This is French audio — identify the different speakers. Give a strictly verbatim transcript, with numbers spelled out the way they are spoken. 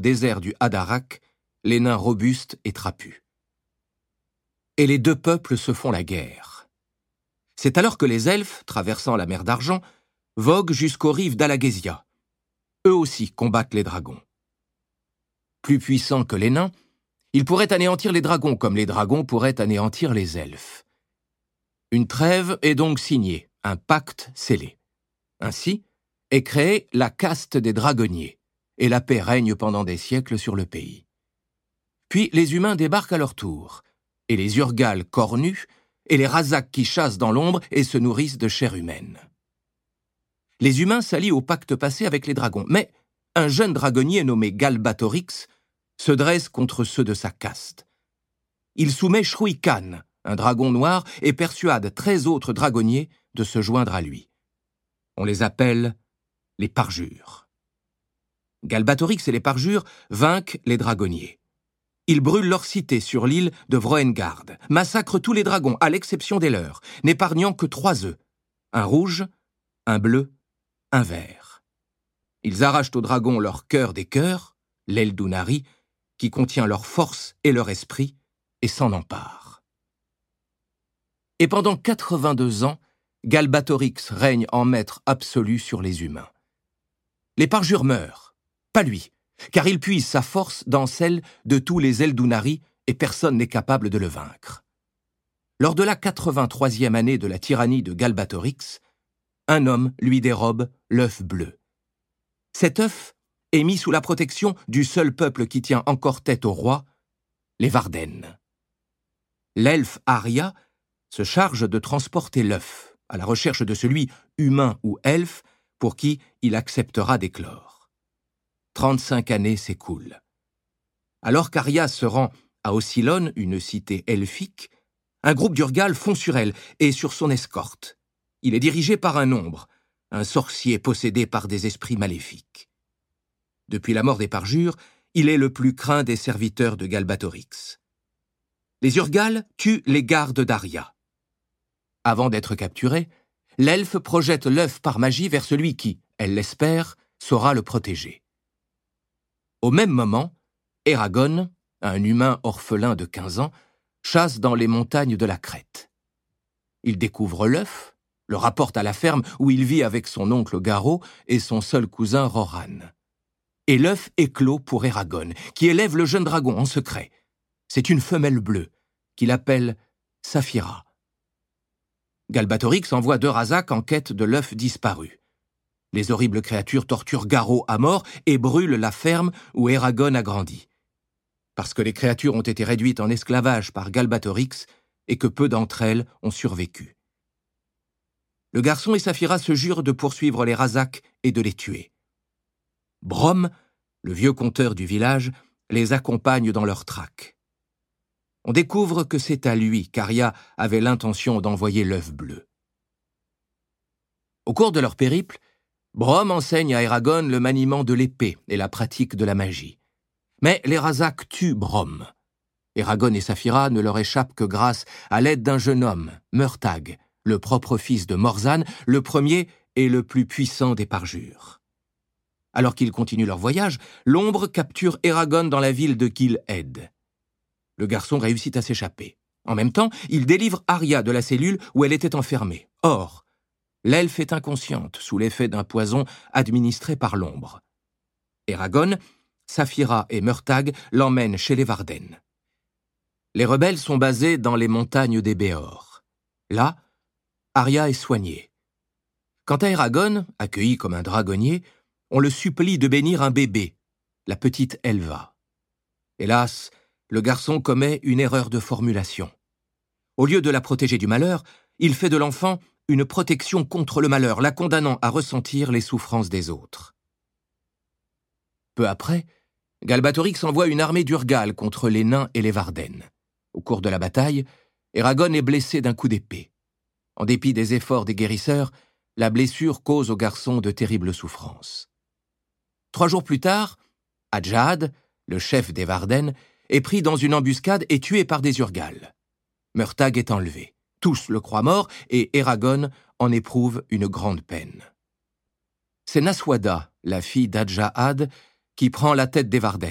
Speaker 1: désert du Hadarach, les nains robustes et trapus. Et les deux peuples se font la guerre. C'est alors que les elfes, traversant la mer d'argent, voguent jusqu'aux rives d'Alagésia. Eux aussi combattent les dragons. Plus puissants que les nains, ils pourraient anéantir les dragons comme les dragons pourraient anéantir les elfes. Une trêve est donc signée, un pacte scellé. Ainsi est créée la caste des dragonniers, et la paix règne pendant des siècles sur le pays. Puis les humains débarquent à leur tour, et les Urgals cornus, et les Razaks qui chassent dans l'ombre et se nourrissent de chair humaine. Les humains s'allient au pacte passé avec les dragons, mais un jeune dragonnier nommé Galbatorix se dresse contre ceux de sa caste. Il soumet Shruy Khan, un dragon noir, et persuade treize autres dragonniers de se joindre à lui. On les appelle les parjures. Galbatorix et les parjures vainquent les dragonniers. Ils brûlent leur cité sur l'île de Vroengard, massacrent tous les dragons à l'exception des leurs, n'épargnant que trois œufs, un rouge, un bleu, un vert. Ils arrachent aux dragons leur cœur des cœurs, l'Eldunari, qui contient leur force et leur esprit, et s'en emparent. Et pendant quatre-vingt-deux ans, Galbatorix règne en maître absolu sur les humains. Les parjures meurent, pas lui, car il puise sa force dans celle de tous les Eldunari et personne n'est capable de le vaincre. Lors de la quatre-vingt-troisième année de la tyrannie de Galbatorix, un homme lui dérobe l'œuf bleu. Cet œuf est mis sous la protection du seul peuple qui tient encore tête au roi, les Varden. L'elfe Arya se charge de transporter l'œuf, à la recherche de celui, humain ou elfe, pour qui il acceptera d'éclore. Trente-cinq années s'écoulent. Alors qu'Arya se rend à Oscillon, une cité elfique, un groupe d'Urgals fond sur elle et sur son escorte. Il est dirigé par un ombre, un sorcier possédé par des esprits maléfiques. Depuis la mort des parjures, il est le plus craint des serviteurs de Galbatorix. Les Urgals tuent les gardes d'Arya. Avant d'être capturé, l'elfe projette l'œuf par magie vers celui qui, elle l'espère, saura le protéger. Au même moment, Eragon, un humain orphelin de quinze ans, chasse dans les montagnes de la Crète. Il découvre l'œuf, le rapporte à la ferme où il vit avec son oncle Garo et son seul cousin Roran. Et l'œuf éclot pour Eragon, qui élève le jeune dragon en secret. C'est une femelle bleue, qu'il appelle Saphira. Galbatorix envoie deux Razaks en quête de l'œuf disparu. Les horribles créatures torturent Garo à mort et brûlent la ferme où Eragon a grandi. Parce que les créatures ont été réduites en esclavage par Galbatorix et que peu d'entre elles ont survécu. Le garçon et Saphira se jurent de poursuivre les Razaks et de les tuer. Brom, le vieux conteur du village, les accompagne dans leur traque. On découvre que c'est à lui qu'Arya avait l'intention d'envoyer l'œuf bleu. Au cours de leur périple, Brom enseigne à Eragon le maniement de l'épée et la pratique de la magie. Mais les Razaks tuent Brom. Eragon et Saphira ne leur échappent que grâce à l'aide d'un jeune homme, Murtag, le propre fils de Morzan, le premier et le plus puissant des parjures. Alors qu'ils continuent leur voyage, l'ombre capture Eragon dans la ville de Gil-Ed. Le garçon réussit à s'échapper. En même temps, il délivre Arya de la cellule où elle était enfermée. Or, l'elfe est inconsciente sous l'effet d'un poison administré par l'ombre. Eragon, Saphira et Murtag l'emmènent chez les Varden. Les rebelles sont basés dans les montagnes des Béors. Là, Arya est soignée. Quant à Eragon, accueilli comme un dragonnier, on le supplie de bénir un bébé, la petite Elva. Hélas, le garçon commet une erreur de formulation. Au lieu de la protéger du malheur, il fait de l'enfant une protection contre le malheur, la condamnant à ressentir les souffrances des autres. Peu après, Galbatorix envoie une armée d'Urgals contre les nains et les Varden. Au cours de la bataille, Eragon est blessé d'un coup d'épée. En dépit des efforts des guérisseurs, la blessure cause au garçon de terribles souffrances. Trois jours plus tard, Adjad, le chef des Varden, est pris dans une embuscade et tué par des Urgals. Murtag est enlevé. Tous le croient mort et Eragon en éprouve une grande peine. C'est Naswada, la fille d'Adjad, qui prend la tête des Varden.